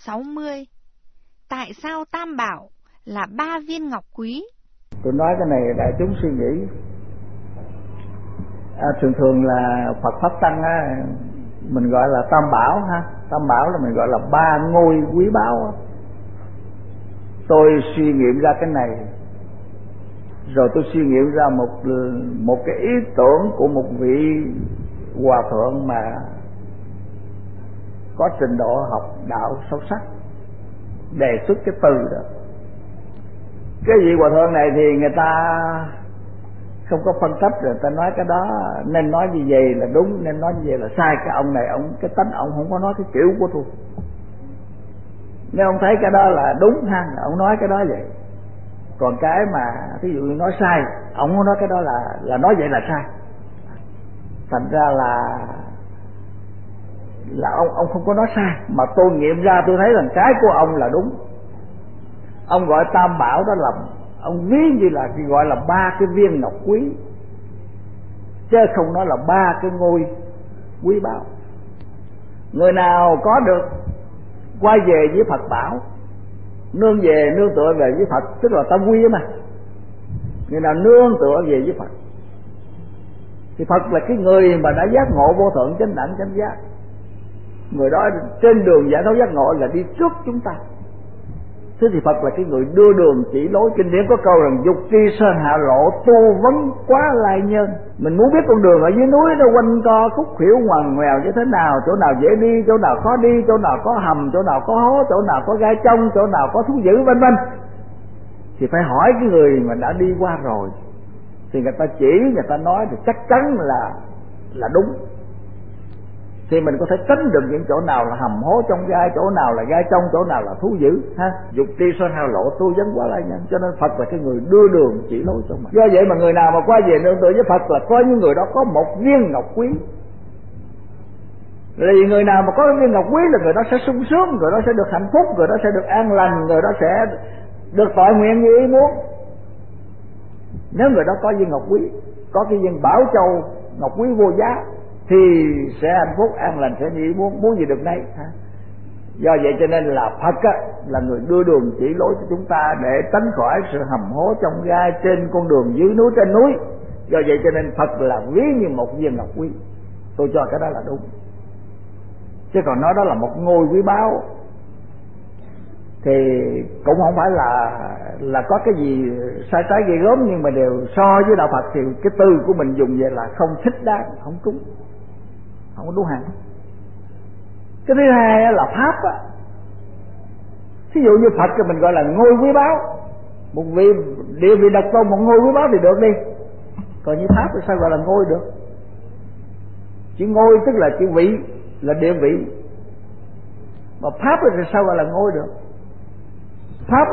60. Tại sao Tam Bảo là 3 viên ngọc quý? Tôi nói cái này đại chúng suy nghĩ. Thường thường là Phật Pháp Tăng á, mình gọi là Tam Bảo ha. Tam Bảo là mình gọi là 3 ngôi quý báu. Tôi suy nghiệm ra cái này, rồi tôi suy nghiệm ra một cái ý tưởng của một vị hòa thượng mà có trình độ học đạo sâu sắc, đề xuất cái từ đó. Cái vị hòa thượng này thì người ta không có phân cấp, rồi người ta nói cái đó nên nói như vậy là đúng, nên nói như vậy là sai. Cái ông này, cái tánh ông không có nói cái kiểu của tôi. Nếu ông thấy cái đó là đúng ha, ông nói cái đó vậy. Còn cái mà ví dụ như nói sai, ông không nói cái đó là nói vậy là sai. Thành ra là ông không có nói sai, mà tôi nghiệm ra tôi thấy rằng cái của ông là đúng. Ông gọi Tam Bảo đó là ông ví như là gọi là 3 cái viên ngọc quý, chứ không nói là 3 cái ngôi quý báu. Người nào có được quay về với Phật bảo, nương tựa về với Phật, tức là tâm quy mà. Người nào nương tựa về với Phật thì Phật là cái người mà đã giác ngộ vô thượng chánh đẳng chánh giác. Người đó trên đường giải thoát giác ngộ là đi trước chúng ta. Thế thì Phật là cái người đưa đường chỉ lối. Kinh điển có câu rằng dục tri sơn hạ lộ, tu vấn quá lai nhân. Mình muốn biết con đường ở dưới núi nó quanh co khúc khuỷu ngoằn ngoèo như thế nào, chỗ nào dễ đi, chỗ nào khó đi, chỗ nào có hầm, chỗ nào có hố, chỗ nào có gai trong, chỗ nào có thú dữ, vân vân, thì phải hỏi cái người mà đã đi qua rồi, thì người ta chỉ, người ta nói thì chắc chắn là đúng. Thì mình có thể tính được những chỗ nào là hầm hố trong gai, chỗ nào là gai trong, chỗ nào là thú dữ ha. Dục tri sơn hạ lộ, tu vấn quá lai nhân. Cho nên Phật là cái người đưa đường chỉ lối cho mình. Do vậy mà người nào mà qua về nương tựa với Phật là có những người đó có một viên ngọc quý. Vì người nào mà có viên ngọc quý là người đó sẽ sung sướng, người đó sẽ được hạnh phúc, người đó sẽ được an lành, người đó sẽ được tội nguyện như ý muốn. Nếu người đó có viên ngọc quý, có cái viên Bảo Châu ngọc quý vô giá, thì sẽ hạnh phúc an lành, sẽ như ý muốn gì được nấy. Do vậy cho nên là Phật á, là người đưa đường chỉ lối cho chúng ta để tránh khỏi sự hầm hố trong gai trên con đường dưới núi trên núi. Do vậy cho nên Phật là ví như một viên ngọc quý. Tôi cho cái đó là đúng. Chứ còn nói đó là một ngôi quý báu thì cũng không phải là có cái gì sai trái ghê gớm, nhưng mà đều so với đạo Phật thì cái từ của mình dùng vậy là không thích đáng, không trúng, không có đúng hẳn. Cái thứ hai là pháp á. Ví dụ như Phật thì mình gọi là ngôi quý báu, một vị địa vị độc tôn, một ngôi quý báu thì được đi. Còn như pháp thì sao gọi là ngôi được? Chữ ngôi tức là chữ vị, là địa vị, mà pháp thì sao gọi là ngôi được? Pháp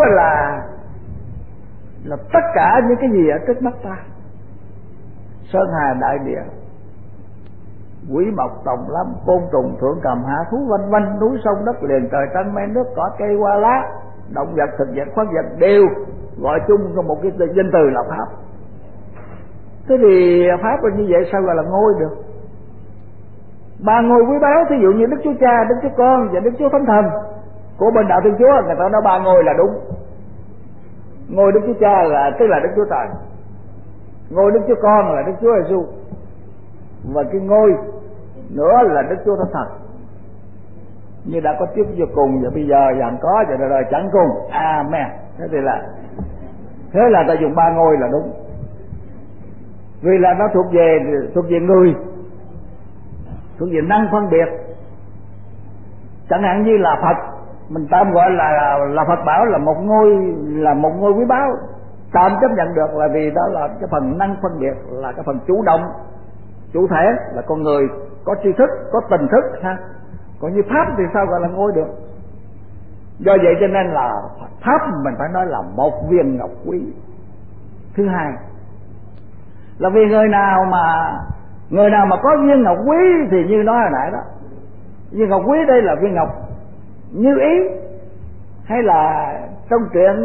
là tất cả những cái gì ở trước mắt ta, sơn hà đại địa, quỷ mộc tòng lâm, côn trùng thượng cầm hạ thú, vân vân, núi sông đất liền trời trăng mây nước cỏ cây hoa lá, động vật thực vật khoáng vật đều gọi chung trong một cái danh từ là pháp. Thế thì pháp là như vậy sao gọi là ngôi được? 3 ngôi quý báu, thí dụ như Đức Chúa Cha, Đức Chúa Con và Đức Chúa Thánh Thần của bên đạo Thiên Chúa, người ta nói 3 ngôi là đúng. Ngôi Đức Chúa Cha là tức là Đức Chúa Trời, ngôi Đức Chúa Con là Đức Chúa Giêsu, và cái ngôi nữa là Đức Chúa Thánh Thần. Như đã có trước vô cùng và bây giờ và có và đời chẳng cùng. Amen. Thế là ta dùng 3 ngôi là đúng, vì là nó thuộc về người, thuộc về năng phân biệt. Chẳng hạn như là Phật, mình tạm gọi là Phật bảo là một ngôi quý báu, tạm chấp nhận được, là vì đó là cái phần năng phân biệt, là cái phần chủ động, chủ thể, là con người có tri thức, có tình thức ha. Còn như pháp thì sao gọi là ngôi được? Do vậy cho nên là pháp mình phải nói là một viên ngọc quý. Thứ hai là vì người nào mà có viên ngọc quý thì như nói hồi nãy đó, viên ngọc quý đây là viên ngọc như ý, hay là trong chuyện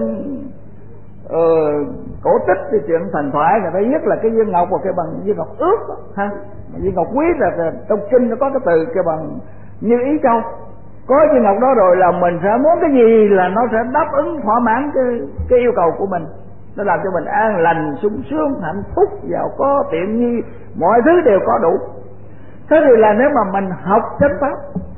cổ tích thì chuyện thần thoại người ta viết là cái viên ngọc và cái bằng viên ngọc ước ha. Viên ngọc quý là trong kinh nó có cái từ cái bằng như ý châu, Có viên ngọc đó rồi là mình sẽ muốn cái gì là nó sẽ đáp ứng thỏa mãn cái yêu cầu của mình. Nó làm cho mình an lành, sung sướng, hạnh phúc, giàu có, tiện nghi, mọi thứ đều có đủ. Thế thì là nếu mà mình học chánh pháp,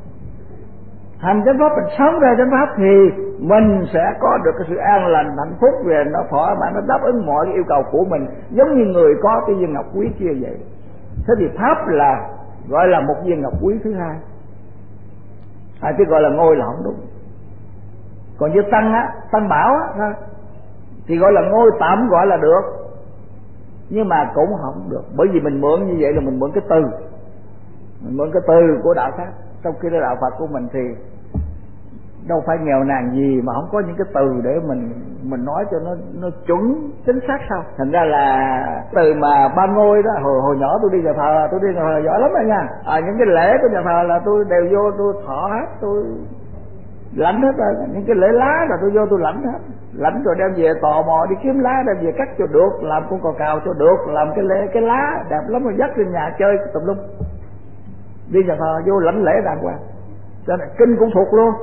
hành chánh pháp, mình sống ra chánh pháp thì mình sẽ có được cái sự an lành, hạnh phúc, về nó thỏa mãn, nó đáp ứng mọi cái yêu cầu của mình, giống như người có cái viên ngọc quý kia vậy. Thế thì pháp là gọi là một viên ngọc quý thứ hai. Chứ gọi là ngôi là không đúng. Còn như tăng á, tăng bảo á thì gọi là ngôi tạm gọi là được, nhưng mà cũng không được, bởi vì mình mượn như vậy là mình mượn cái từ, mình mượn cái từ của đạo pháp, trong khi đạo Phật của mình thì đâu phải nghèo nàn gì mà không có những cái từ để mình nói cho nó chuẩn chính xác sao. Thành ra là từ mà ba ngôi đó, hồi nhỏ tôi đi nhà thờ, tôi đi nhà thờ giỏi lắm rồi nha. Những cái lễ của nhà thờ là tôi đều vô tôi thọ hết, tôi lãnh hết rồi. Những cái lễ lá là tôi vô tôi lãnh hết, lãnh rồi đem về tò mò đi kiếm lá, đem về cắt cho được, làm con cò cào cho được, làm cái lá đẹp lắm rồi dắt lên nhà chơi tùm lum. Đi nhà thờ vô lãnh lễ đàng hoàng, cho nên kinh cũng thuộc luôn.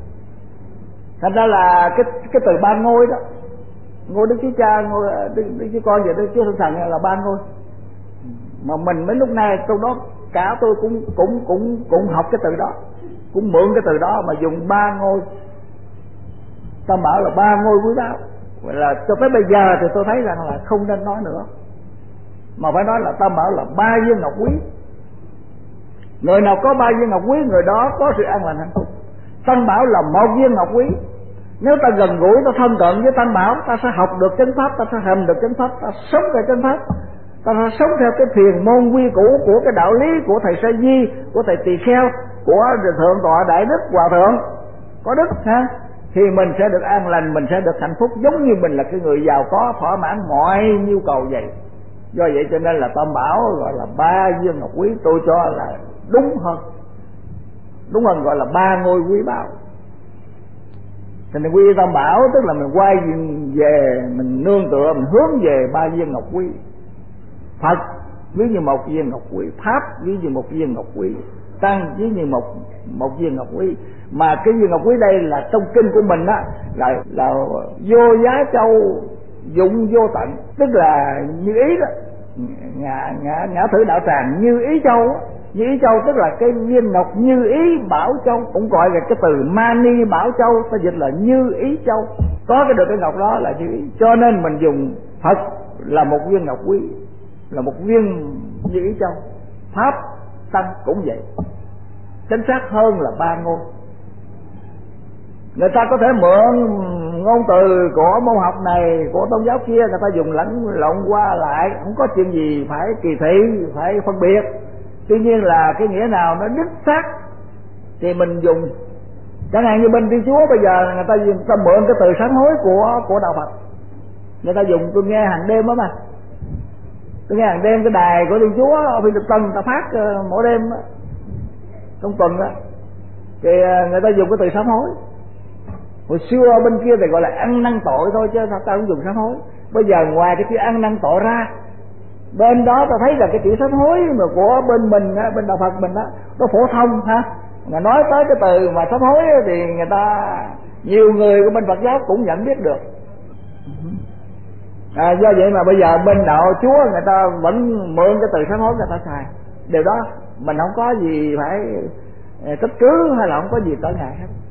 Thành ra là cái từ ba ngôi đó, ngôi Đức Chúa Cha, ngôi Đức Chúa Con và Đức Chúa Thánh Thần là ba ngôi. Mà mình mấy lúc này trong đó cả tôi cũng học cái từ đó, cũng mượn cái từ đó mà dùng ba ngôi. Tam bảo là ba ngôi quý báu, là cho tới bây giờ thì tôi thấy rằng là không nên nói nữa, mà phải nói là tam bảo là ba viên ngọc quý. Người nào có ba viên ngọc quý, người đó có sự an lành hạnh phúc. Tam bảo là một viên ngọc quý. Nếu ta gần gũi, ta thân cận với tam bảo, ta sẽ học được chánh pháp, ta sẽ hành được chánh pháp, ta sống theo chánh pháp, ta sẽ sống theo cái thiền môn quy củ của cái đạo lý của thầy Sa Di, của thầy Tỳ Kheo, của thượng tọa Đại Đức Hòa Thượng có đức ha, thì mình sẽ được an lành, mình sẽ được hạnh phúc, giống như mình là cái người giàu có, thỏa mãn mọi nhu cầu vậy. Do vậy cho nên là tam bảo gọi là ba viên ngọc quý, tôi cho là đúng hơn gọi là ba ngôi quý báu. Thì mình quy tam bảo tức là mình quay về, mình nương tựa, mình hướng về ba viên ngọc quý. Phật ví như một viên ngọc quý, pháp ví như một viên ngọc quý, tăng ví như một viên ngọc quý. Mà cái viên ngọc quý đây là trong kinh của mình đó là vô giá châu, dụng vô tận, tức là như ý đó, ngã thử đạo tràng như ý châu đó. Như ý châu tức là cái viên ngọc như ý bảo châu, cũng gọi là cái từ mani bảo châu, ta dịch là như ý châu. Có cái được cái ngọc đó là như ý, cho nên mình dùng Phật là một viên ngọc quý, là một viên như ý châu. Pháp tăng cũng vậy, chính xác hơn là ba ngôi. Người ta có thể mượn ngôn từ của môn học này, của tôn giáo kia, người ta dùng lẫn lộn qua lại, không có chuyện gì phải kỳ thị, phải phân biệt. Tuy nhiên là cái nghĩa nào nó đích xác thì mình dùng. Chẳng hạn như bên Thiên Chúa bây giờ người ta mượn cái từ sám hối của đạo Phật, người ta dùng. Tôi nghe hàng đêm đó mà, tôi nghe hàng đêm cái đài của Thiên Chúa ở Phiên Trực Tân người ta phát mỗi đêm đó, trong tuần đó, thì người ta dùng cái từ sám hối. Hồi xưa bên kia thì gọi là ăn năn tội thôi, chứ ta không dùng sám hối. Bây giờ ngoài cái chữ ăn năn tội ra, bên đó ta thấy là cái chữ sám hối mà của bên mình á, bên đạo Phật mình đó, nó phổ thông ha. Mà nói tới cái từ mà sám hối thì người ta, nhiều người của bên Phật giáo cũng nhận biết được. Do vậy mà bây giờ bên đạo Chúa người ta vẫn mượn cái từ sám hối người ta xài. Điều đó mình không có gì phải trách cứ hay là không có gì trở ngại hết.